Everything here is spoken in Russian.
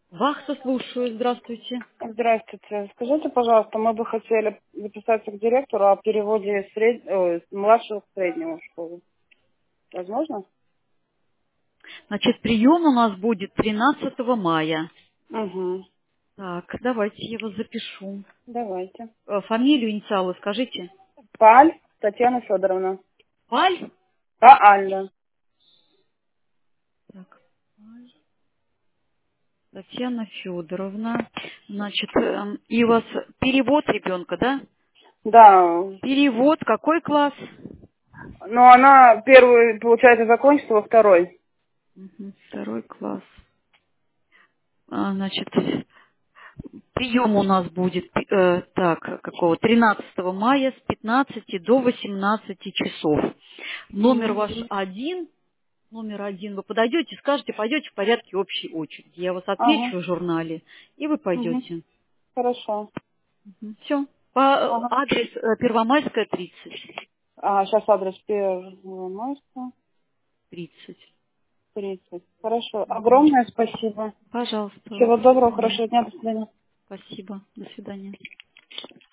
Вахта, слушаю. Здравствуйте. Здравствуйте. Скажите, пожалуйста, мы бы хотели записаться к директору о переводе с младшего в среднюю школу. Возможно? Значит, прием у нас будет 13 мая. Угу. Так, давайте я вас запишу. Давайте. Фамилию, инициалы скажите. Паль Татьяна Федоровна. Паль? Паальна. Так, Татьяна Федоровна. Значит, и у вас перевод ребенка, да? Да. Перевод, какой класс? Но она первый, получается, закончится во второй. Мгм, второй класс. Значит, прием у нас будет, какого, 13 мая с 15 до 18 часов. Номер Угу. ваш номер один, вы подойдете, скажете, пойдете в порядке общей очереди. Я вас Ага. отмечу в журнале, и вы Угу. пойдете. Хорошо. Все. По Ага. адрес Первомайская, 30. Сейчас адрес Первомайская, 30. 30. Хорошо. Огромное спасибо. Пожалуйста, Всего до доброго, свидания. хорошего дня, до свидания. Спасибо. До свидания.